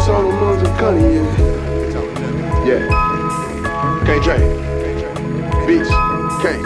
all the moms and cutting, yeah. Can't drink. Beach. Can't.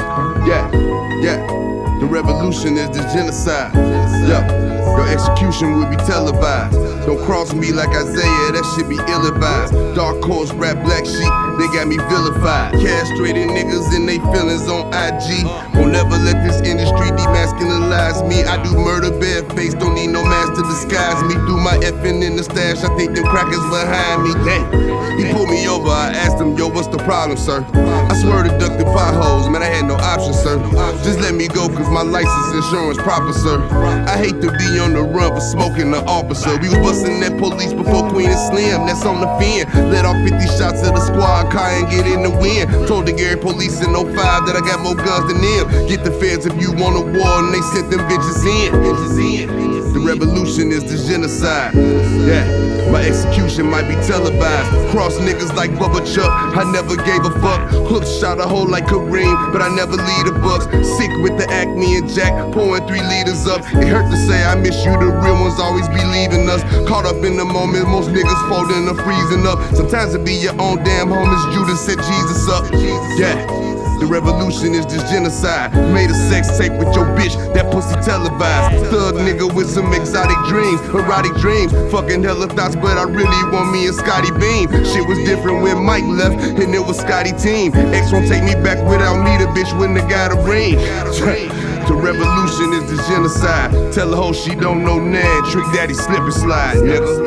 Yeah. The revolution is the genocide. Your execution will be televised. Don't cross me like Isaiah, that shit be ill-advised. Dark horse, rap, black sheep, they got me vilified. Castrated niggas and they feelings on IG. Won't never let this industry demasculinize me. I do murder bareface, don't need no mask to disguise me. Through my effing in the stash, I think them crackers behind me. Dang. He pulled me over, I asked him, yo, what's the problem, sir? I swear to duck the potholes, man, I had no option, sir. Just let me go, cause my license insurance proper, sir. I hate to be on the run for smoking the officer. We was busting that police before Queen and Slim, that's on the fin. Let off 50 shots of the squad car and get in the wind. Told the Gary police in 05 that I got more guns than them. Get the feds if you want a war, and they sent them bitches in. The revolution is the genocide. Yeah, my execution might be televised. Cross niggas like Bubba Chuck, I never gave a fuck. Hook shot a hole like Kareem, but I never lead the Bucks. Sick with the acne and Jack, pouring 3 liters up. It hurt to say I miss you, the real ones always be leaving us. Caught up in the moment, most niggas folding or freezing up. Sometimes it be your own damn homies, Judas set Jesus up. Yeah. The revolution is this genocide. Made a sex tape with your bitch, that pussy televised. Thug nigga with some exotic dreams, erotic dreams. Fucking hella thoughts, but I really want me and Scotty Beam. Shit was different when Mike left, and it was Scotty team. X won't take me back without me, the bitch when the guy to ring. The revolution is the genocide. Tell a hoe she don't know Nan. Trick Daddy slip and slide,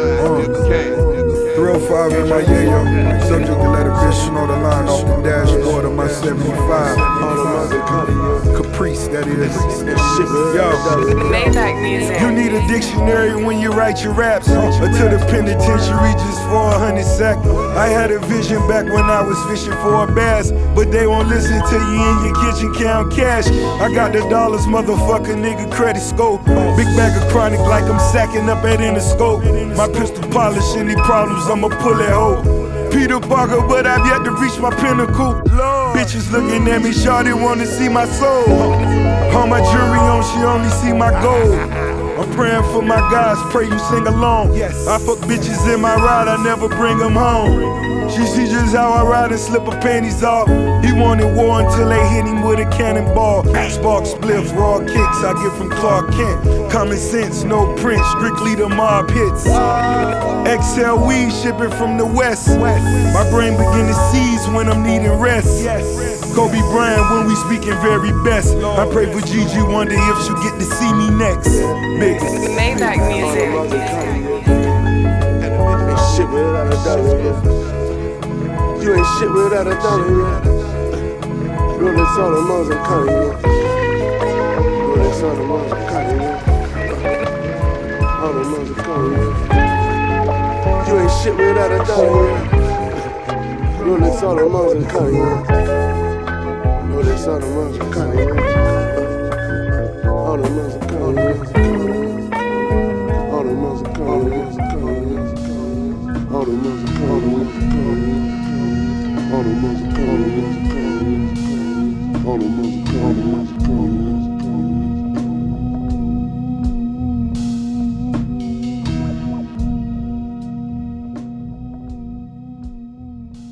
nigga. 305 in my yayo. Subject to let a bitch know the line off the dashboard of my 75. Caprice, that is. Yo, Maybach music. you need a dictionary when you write your raps. Or to the penitentiary just for 100 sack. I had a vision back when I was fishing for a bass, but they won't listen to you in your kitchen count cash. I got the dollars, motherfucker, nigga, credit scope. Big bag of chronic like I'm sacking up at Interscope. My pistol polish, any problems, I'ma pull it hoe. Peter Parker, but I've yet to reach my pinnacle. Bitches looking at me, shawty wanna see my soul. All my jewelry on, she only see my gold. I'm praying for my guys, pray you sing along. I fuck bitches in my ride, I never bring them home. She see just how I ride and slip her panties off. He wanted war until they hit him with a cannonball. Spark spliffs, raw kicks I get from Clark Kent. Common sense, no print, strictly the mob hits. XL weed shipping from the west. My brain begin to seize when I'm needing rest. Kobe Bryant when we speaking very best. I pray for Gigi, wonder if she'll get to see me next. Big Maybach music. Shit without a dollar, yeah. You ain't shit without a dollar, yeah. Roll this all the moms and cutting, yeah. Roll this all the moms and cutting, yeah. All the moms and cutting, yeah. You ain't shit without a dollar, yeah. Roll this all the moms and cutting, yeah. Roll this all the moms and cutting, yeah. All the moms and cutting, yeah. All the moms and cutting, yeah. All the moms and cutting, yeah. All the moms and cutting, yeah. All the moms and cutting, yeah.